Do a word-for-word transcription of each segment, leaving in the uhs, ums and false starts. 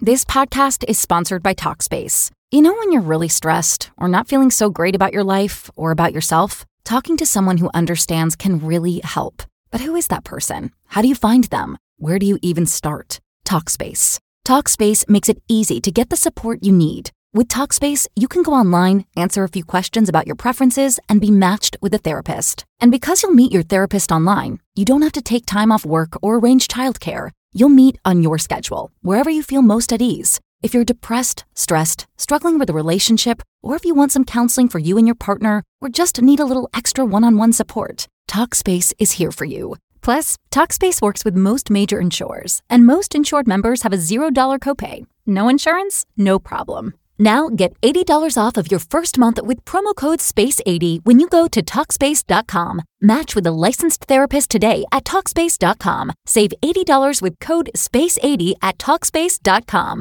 This podcast is sponsored by Talkspace. You know when you're really stressed or not feeling so great about your life or about yourself? Talking to someone who understands can really help. But who is that person? How do you find them? Where do you even start? Talkspace. Talkspace makes it easy to get the support you need. With Talkspace, you can go online, answer a few questions about your preferences, and be matched with a therapist. And because you'll meet your therapist online, you don't have to take time off work or arrange childcare. You'll meet on your schedule, wherever you feel most at ease. If you're depressed, stressed, struggling with a relationship, or if you want some counseling for you and your partner, or just need a little extra one-on-one support, Talkspace is here for you. Plus, Talkspace works with most major insurers, and most insured members have a zero dollars copay. No insurance? No problem. Now get eighty dollars off of your first month with promo code space eighty when you go to Talkspace dot com. Match with a licensed therapist today at Talkspace dot com. Save eighty dollars with code space eighty at Talkspace dot com.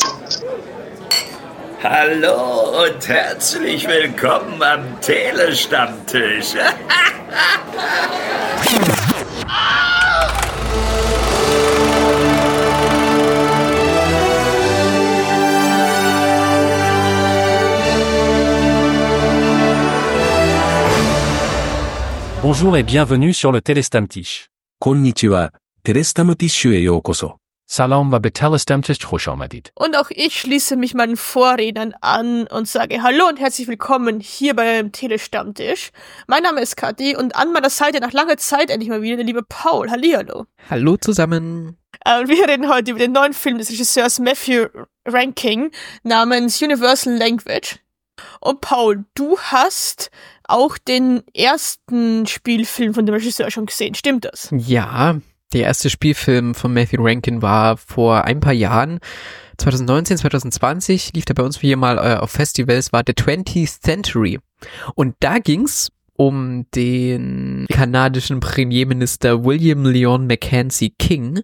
Hallo und herzlich willkommen am Telestammtisch. Bonjour et bienvenue sur le Telestammtisch. こんにちは、テレスタムティッシュへようこそ。 Salam wa betelestammtisch خوش آمدید. Und auch ich schließe mich meinen Vorrednern an und sage Hallo und herzlich willkommen hier beim Telestammtisch. Mein Name ist Kathi und an meiner Seite nach langer Zeit endlich mal wieder der liebe Paul. Hallihallo. Hallo zusammen. Äh, wir reden heute über den neuen Film des Regisseurs Matthew Rankin namens Universal Language. Und Paul, du hast auch den ersten Spielfilm von dem Regisseur schon gesehen, stimmt das? Ja, der erste Spielfilm von Matthew Rankin war vor ein paar Jahren, zwanzig neunzehn, zwanzig zwanzig, lief der bei uns hier mal äh, auf Festivals, war The twentieth Century. Und da ging's um den kanadischen Premierminister William Lyon Mackenzie King,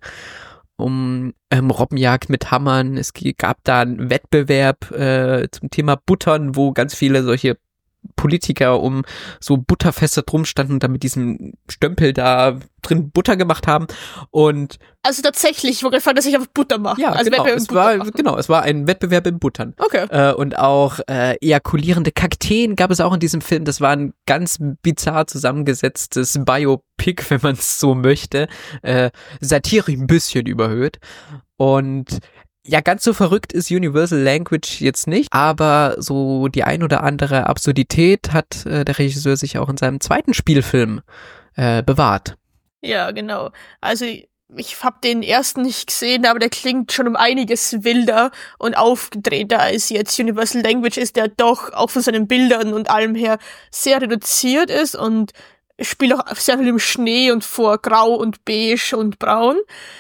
um ähm, Robbenjagd mit Hammern. Es gab da einen Wettbewerb äh, zum Thema Buttern, wo ganz viele solche Politiker um so Butterfeste drum standen und da mit diesem Stempel da drin Butter gemacht haben. Und also tatsächlich, wo gefallen, dass ich auf Butter mache. Ja, also genau, es Butter war, machen. genau, es war ein Wettbewerb im Buttern. Okay. Äh, und auch äh, ejakulierende Kakteen gab es auch in diesem Film. Das war ein ganz bizarr zusammengesetztes Biopic, wenn man es so möchte. Äh, Satire ein bisschen überhöht. Und ja, ganz so verrückt ist Universal Language jetzt nicht, aber so die ein oder andere Absurdität hat äh, der Regisseur sich auch in seinem zweiten Spielfilm äh, bewahrt. Ja, genau. Also ich habe den ersten nicht gesehen, aber der klingt schon um einiges wilder und aufgedrehter als jetzt Universal Language ist, der doch auch von seinen Bildern und allem her sehr reduziert ist und spielt auch sehr viel im Schnee und vor Grau und Beige und Braun,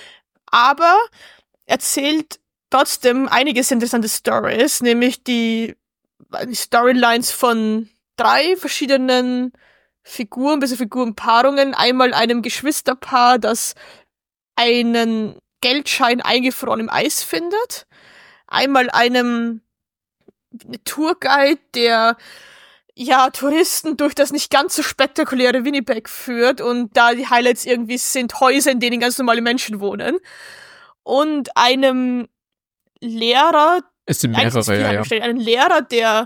aber erzählt trotzdem einiges interessante Stories, nämlich die Storylines von drei verschiedenen Figuren, bzw. Figurenpaarungen. Einmal einem Geschwisterpaar, das einen Geldschein eingefroren im Eis findet. Einmal einem Tourguide, der ja Touristen durch das nicht ganz so spektakuläre Winnipeg führt und da die Highlights irgendwie sind Häuser, in denen ganz normale Menschen wohnen. Und einem Lehrer, es sind mehrere, ja, ja. Einen Lehrer, der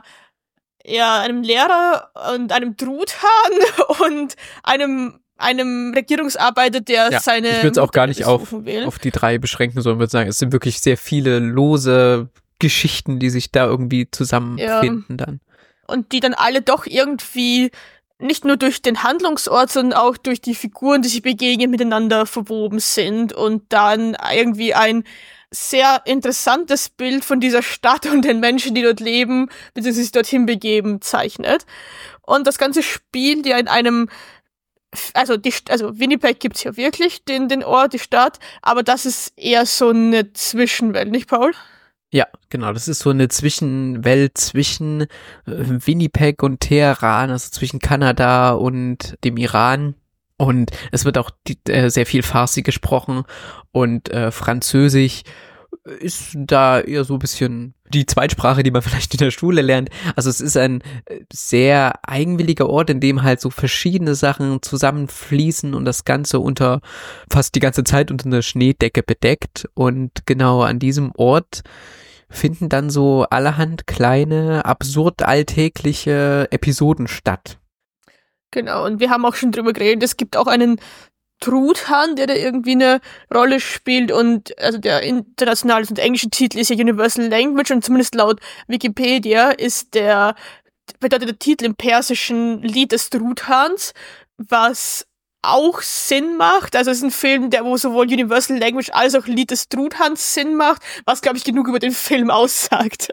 ja einem Lehrer und einem Truthahn und einem einem Regierungsarbeiter, der ja, seine ich würde es auch gar nicht auf, will. auf die drei beschränken, sondern würde sagen, es sind wirklich sehr viele lose Geschichten, die sich da irgendwie zusammenfinden ja. dann. Und die dann alle doch irgendwie nicht nur durch den Handlungsort, sondern auch durch die Figuren, die sich begegnen, miteinander verwoben sind und dann irgendwie ein sehr interessantes Bild von dieser Stadt und den Menschen, die dort leben, beziehungsweise sich dorthin begeben, zeichnet. Und das Ganze spielt ja in einem, also die, also Winnipeg gibt's ja wirklich, den, den Ort, die Stadt, aber das ist eher so eine Zwischenwelt, nicht Paul? Ja, genau, das ist so eine Zwischenwelt zwischen äh, Winnipeg und Teheran, also zwischen Kanada und dem Iran. Und es wird auch die, äh, sehr viel Farsi gesprochen und äh, Französisch. ist da eher so ein bisschen die Zweitsprache, die man vielleicht in der Schule lernt. Also es ist ein sehr eigenwilliger Ort, in dem halt so verschiedene Sachen zusammenfließen und das Ganze unter fast die ganze Zeit unter einer Schneedecke bedeckt. Und genau an diesem Ort finden dann so allerhand kleine, absurd alltägliche Episoden statt. Genau, und wir haben auch schon drüber geredet, es gibt auch einen Truthahn, der da irgendwie eine Rolle spielt, und also der internationale und englische Titel ist ja Universal Language, und zumindest laut Wikipedia ist der, bedeutet der Titel im Persischen Lied des Truthahns, was auch Sinn macht. Also es ist ein Film, der wo sowohl Universal Language als auch Lied des Truthahns Sinn macht, was, glaube ich, genug über den Film aussagt.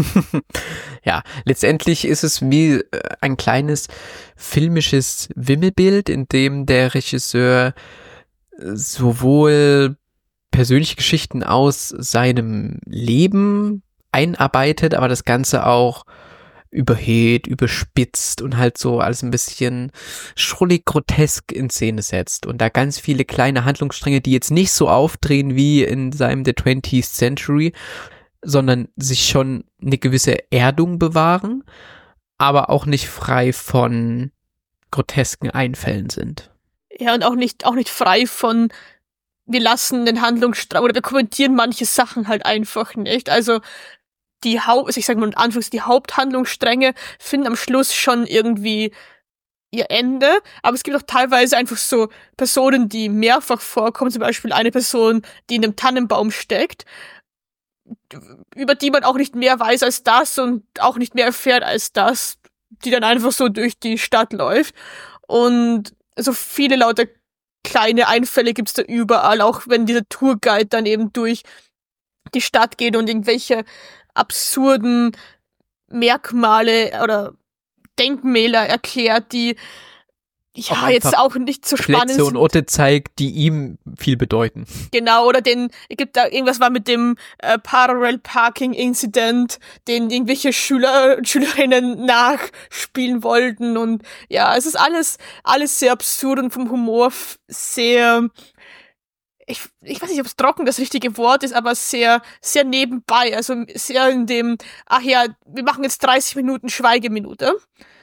Ja, letztendlich ist es wie ein kleines filmisches Wimmelbild, in dem der Regisseur sowohl persönliche Geschichten aus seinem Leben einarbeitet, aber das Ganze auch überhöht, überspitzt und halt so alles ein bisschen schrullig grotesk in Szene setzt und da ganz viele kleine Handlungsstränge, die jetzt nicht so aufdrehen wie in seinem The twentieth Century, sondern sich schon eine gewisse Erdung bewahren, aber auch nicht frei von grotesken Einfällen sind. Ja, und auch nicht, auch nicht frei von, wir lassen den Handlungsstrang oder wir kommentieren manche Sachen halt einfach nicht. Also die Haupt, also ich sag mal in Anführungs, die Haupthandlungsstränge finden am Schluss schon irgendwie ihr Ende, aber es gibt auch teilweise einfach so Personen, die mehrfach vorkommen, zum Beispiel eine Person, die in einem Tannenbaum steckt, über die man auch nicht mehr weiß als das und auch nicht mehr erfährt als das, die dann einfach so durch die Stadt läuft. Und so viele lauter kleine Einfälle gibt's da überall, auch wenn dieser Tourguide dann eben durch die Stadt geht und irgendwelche absurden Merkmale oder Denkmäler erklärt, die ja auch jetzt auch nicht so spannend Plätze und sind. Orte zeigt, die ihm viel bedeuten. Genau, oder den, es gibt da irgendwas war mit dem äh, Parallel Parking Incident, den irgendwelche Schüler und Schülerinnen nachspielen wollten, und ja, es ist alles, alles sehr absurd und vom Humor f- sehr, ich, ich weiß nicht, ob es trocken das richtige Wort ist, aber sehr, sehr nebenbei, also sehr in dem, ach ja, wir machen jetzt dreißig Minuten Schweigeminute.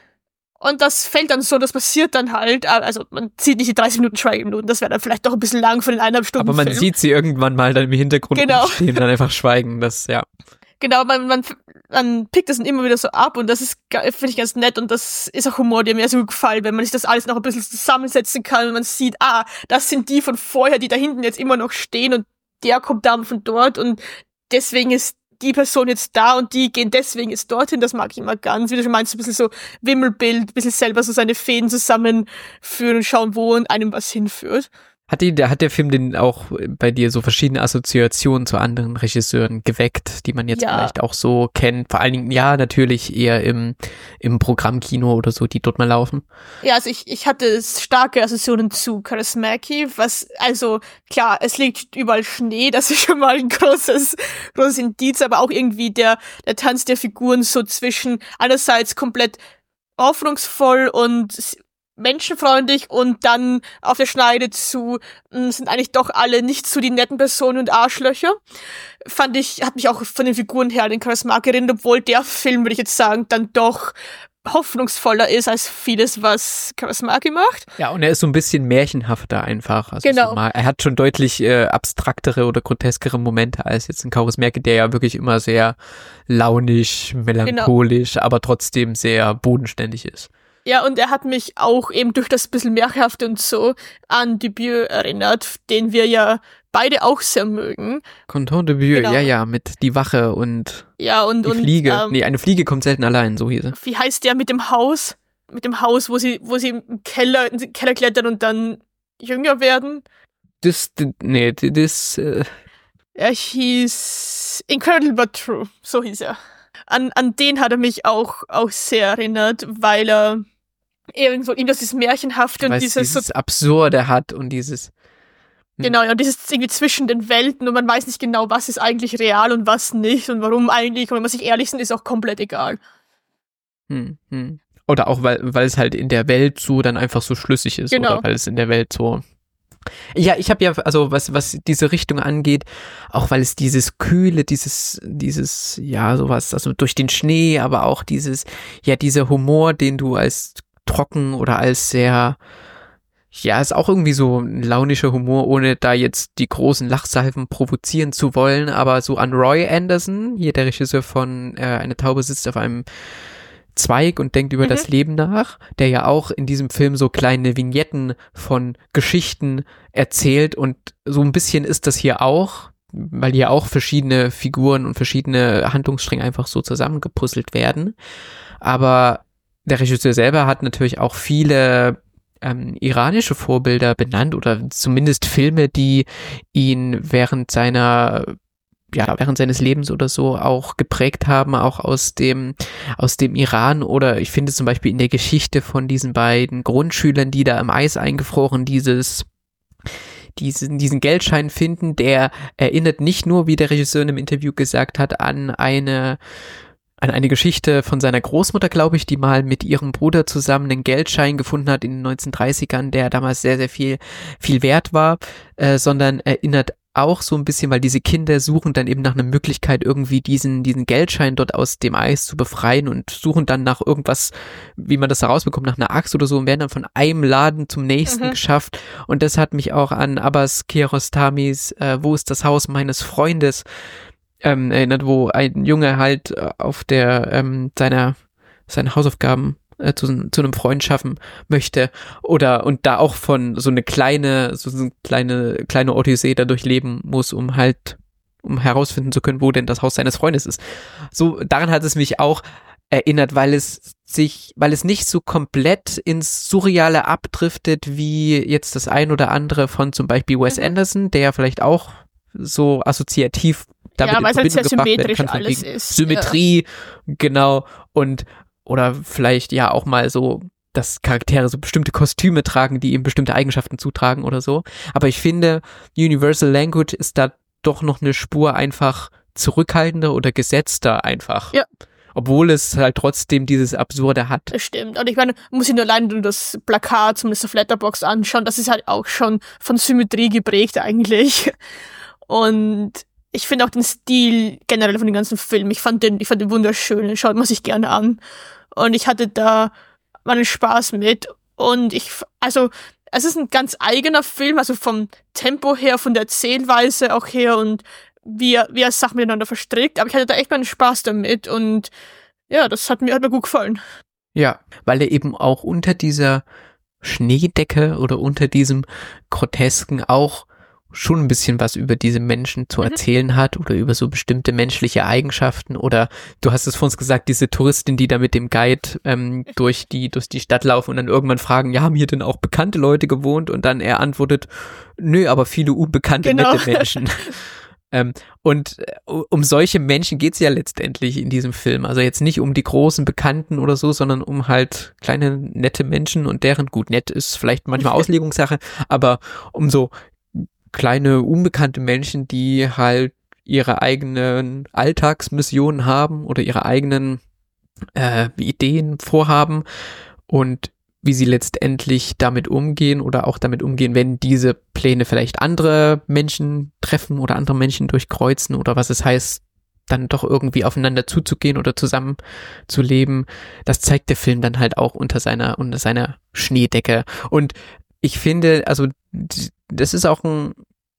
Und das fällt dann so, das passiert dann halt, also man zieht nicht die dreißig Minuten Schweigeminuten, das wäre dann vielleicht doch ein bisschen lang für den eineinhalb Stunden Aber man Film. sieht sie irgendwann mal dann im Hintergrund Genau. stehen und dann einfach schweigen, das, ja. Genau, man, man, man pickt das dann immer wieder so ab, und das ist, finde ich, ganz nett, und das ist auch Humor, der mir so gut gefällt, wenn man sich das alles noch ein bisschen zusammensetzen kann und man sieht, ah, das sind die von vorher, die da hinten jetzt immer noch stehen, und der kommt da von dort, und deswegen ist die Person jetzt da und die gehen deswegen jetzt dorthin, das mag ich immer ganz, wie du schon meinst, ein bisschen so Wimmelbild, ein bisschen selber so seine Fäden zusammenführen und schauen, wo und einem was hinführt. Hat, die, hat der Film denn auch bei dir so verschiedene Assoziationen zu anderen Regisseuren geweckt, die man jetzt Ja. vielleicht auch so kennt? Vor allen Dingen, ja, natürlich eher im, im Programmkino oder so, die dort mal laufen. Ja, also ich, ich hatte starke Assoziationen zu Kaurismäki, was, also klar, es liegt überall Schnee, das ist schon mal ein großes, großes Indiz, aber auch irgendwie der, der Tanz der Figuren so zwischen einerseits komplett hoffnungsvoll und menschenfreundlich und dann auf der Schneide zu, mh, sind eigentlich doch alle nicht so die netten Personen und Arschlöcher. Fand ich, hat mich auch von den Figuren her an den Kaurismäki erinnert, obwohl der Film, würde ich jetzt sagen, dann doch hoffnungsvoller ist als vieles, was Kaurismäki macht. Ja, und er ist so ein bisschen märchenhafter einfach. Also Genau. so mal, er hat schon deutlich äh, abstraktere oder groteskere Momente als jetzt ein Kaurismäki, der ja wirklich immer sehr launisch, melancholisch, genau. aber trotzdem sehr bodenständig ist. Ja, und er hat mich auch eben durch das bisschen Märchenhafte und so an Debut erinnert, den wir ja beide auch sehr mögen. Canton Debut, Genau. ja, ja, mit Die Wache und Ja, und, die und Fliege. Ähm, nee, eine Fliege kommt selten allein, so hieß er. wie heißt der mit dem Haus? Mit dem Haus, wo sie, wo sie im Keller, in den Keller klettern und dann jünger werden? Das, d- nee, d- das, äh, Er hieß Incredible but True, so hieß er. An, an den hat er mich auch, auch sehr erinnert, weil er irgendwo ihm das ist Märchenhafte und was dieses, dieses so, Absurde hat und dieses, genau, ja, dieses irgendwie zwischen den Welten und man weiß nicht genau, was ist eigentlich real und was nicht und warum eigentlich, und wenn man sich ehrlich sind, ist auch komplett egal. hm, hm. Oder auch, weil, weil es halt in der Welt so dann einfach so schlüssig ist, Genau. oder weil es in der Welt so Ja, ich habe ja, also was was diese Richtung angeht, auch weil es dieses Kühle, dieses, dieses, ja, sowas, also durch den Schnee, aber auch dieses, ja, dieser Humor, den du als trocken oder als sehr, ja, ist auch irgendwie so ein launischer Humor, ohne da jetzt die großen Lachsalven provozieren zu wollen, aber so an Roy Anderson, hier der Regisseur von äh, Eine Taube sitzt auf einem Zweig und denkt über mhm. das Leben nach, der ja auch in diesem Film so kleine Vignetten von Geschichten erzählt und so ein bisschen ist das hier auch, weil hier auch verschiedene Figuren und verschiedene Handlungsstränge einfach so zusammengepuzzelt werden. Aber der Regisseur selber hat natürlich auch viele ähm, iranische Vorbilder benannt oder zumindest Filme, die ihn während seiner ja, während seines Lebens oder so auch geprägt haben, auch aus dem, aus dem Iran oder ich finde zum Beispiel in der Geschichte von diesen beiden Grundschülern, die da im Eis eingefroren dieses, diesen, diesen Geldschein finden, der erinnert nicht nur, wie der Regisseur in einem Interview gesagt hat, an eine, an eine Geschichte von seiner Großmutter, glaube ich, die mal mit ihrem Bruder zusammen einen Geldschein gefunden hat in den neunzehnhundertdreißigern, der damals sehr, sehr viel, viel wert war, äh, sondern erinnert auch so ein bisschen, weil diese Kinder suchen dann eben nach einer Möglichkeit, irgendwie diesen, diesen Geldschein dort aus dem Eis zu befreien und suchen dann nach irgendwas, wie man das herausbekommt, nach einer Axt oder so und werden dann von einem Laden zum nächsten mhm. geschafft. Und das hat mich auch an Abbas Kiarostamis äh, Wo ist das Haus meines Freundes ähm, erinnert, wo ein Junge halt auf der ähm, seiner seine Hausaufgaben äh, zu, zu einem Freund schaffen möchte oder und da auch von so eine kleine so eine kleine kleine Odyssee da durchleben muss, um halt um herausfinden zu können, wo denn das Haus seines Freundes ist. So daran hat es mich auch erinnert, weil es sich, weil es nicht so komplett ins Surreale abdriftet wie jetzt das ein oder andere von zum Beispiel Wes Anderson, der ja vielleicht auch so assoziativ damit ja, in weil es halt sehr Verbindung gebracht werden symmetrisch kann, von alles wegen ist. Symmetrie, ja. Genau, und oder vielleicht ja auch mal so, dass Charaktere so bestimmte Kostüme tragen, die ihm bestimmte Eigenschaften zutragen oder so. Aber ich finde, Universal Language ist da doch noch eine Spur einfach zurückhaltender oder gesetzter einfach. Ja. Obwohl es halt trotzdem dieses Absurde hat. Das stimmt. Und ich meine, muss ich nur allein nur das Plakat, zumindest auf Letterboxd anschauen, das ist halt auch schon von Symmetrie geprägt eigentlich. Und ich finde auch den Stil generell von dem ganzen Film, ich fand den, ich fand den wunderschön, den schaut man sich gerne an. Und ich hatte da meinen Spaß mit. Und ich, also, es ist ein ganz eigener Film, also vom Tempo her, von der Erzählweise auch her und wie er, wie er Sachen miteinander verstrickt. Aber ich hatte da echt meinen Spaß damit und ja, das hat mir, hat mir gut gefallen. Ja, weil er eben auch unter dieser Schneedecke oder unter diesem Grotesken auch schon ein bisschen was über diese Menschen zu erzählen mhm. hat oder über so bestimmte menschliche Eigenschaften oder du hast es vor uns gesagt, diese Touristin, die da mit dem Guide ähm, durch die durch die Stadt laufen und dann irgendwann fragen, ja, haben hier denn auch bekannte Leute gewohnt? Und dann er antwortet, nö, aber viele unbekannte, genau. nette Menschen. ähm, und äh, um solche Menschen geht's ja letztendlich in diesem Film. Also jetzt nicht um die großen Bekannten oder so, sondern um halt kleine, nette Menschen und deren, gut, nett ist vielleicht manchmal Auslegungssache, aber um so kleine, unbekannte Menschen, die halt ihre eigenen Alltagsmissionen haben oder ihre eigenen äh, Ideen, Vorhaben und wie sie letztendlich damit umgehen oder auch damit umgehen, wenn diese Pläne vielleicht andere Menschen treffen oder andere Menschen durchkreuzen oder was es heißt, dann doch irgendwie aufeinander zuzugehen oder zusammen zu leben. Das zeigt der Film dann halt auch unter seiner, unter seiner Schneedecke. Und ich finde, also das ist auch ein,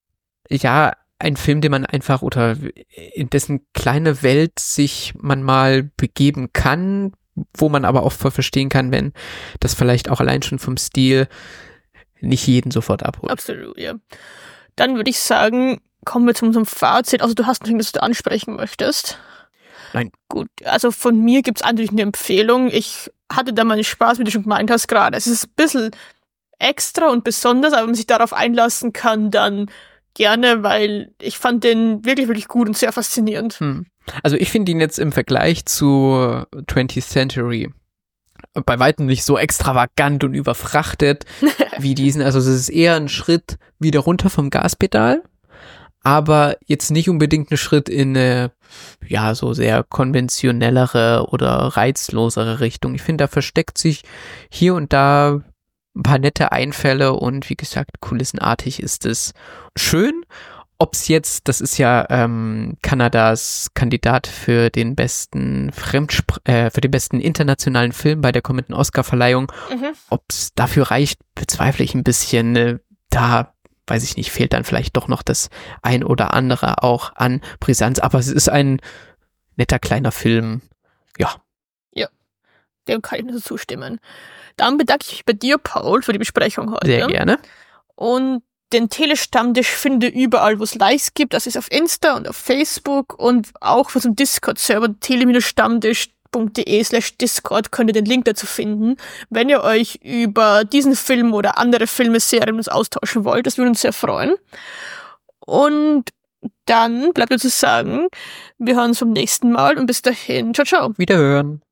ja, ein Film, den man einfach oder in dessen kleine Welt sich man mal begeben kann, wo man aber auch voll verstehen kann, wenn das vielleicht auch allein schon vom Stil nicht jeden sofort abholt. Absolut, ja. Dann würde ich sagen, kommen wir zu unserem Fazit. Also du hast noch irgendwas, das du ansprechen möchtest. Nein. Gut, also von mir gibt's natürlich eine Empfehlung. Ich hatte da meinen Spaß, wie du schon gemeint hast gerade. Es ist ein bisschen extra und besonders, aber wenn man sich darauf einlassen kann, dann gerne, weil ich fand den wirklich, wirklich gut und sehr faszinierend. Hm. Also ich finde ihn jetzt im Vergleich zu twentieth Century bei weitem nicht so extravagant und überfrachtet wie diesen. Also es ist eher ein Schritt wieder runter vom Gaspedal, aber jetzt nicht unbedingt ein Schritt in eine, ja, so sehr konventionellere oder reizlosere Richtung. Ich finde, da versteckt sich hier und da ein paar nette Einfälle und wie gesagt, kulissenartig ist es schön. Ob's jetzt, das ist ja ähm, Kanadas Kandidat für den besten Fremdspr- äh, für den besten internationalen Film bei der kommenden Oscar-Verleihung. Mhm. Ob's dafür reicht, bezweifle ich ein bisschen. Äh, da, weiß ich nicht, fehlt dann vielleicht doch noch das ein oder andere auch an Brisanz. Aber es ist ein netter kleiner Film. Ja. Ja, dem kann ich nur zustimmen. Dann bedanke ich mich bei dir, Paul, für die Besprechung heute. Sehr gerne. Und den Telestammtisch finde überall, wo es Likes gibt. Das ist auf Insta und auf Facebook und auch auf unserem Discord-Server tele-stammtisch.de slash Discord könnt ihr den Link dazu finden, wenn ihr euch über diesen Film oder andere Filme, Serien mit uns austauschen wollt. Das würde uns sehr freuen. Und dann bleibt nur zu sagen, wir hören uns beim nächsten Mal und bis dahin. Ciao, ciao. Wiederhören.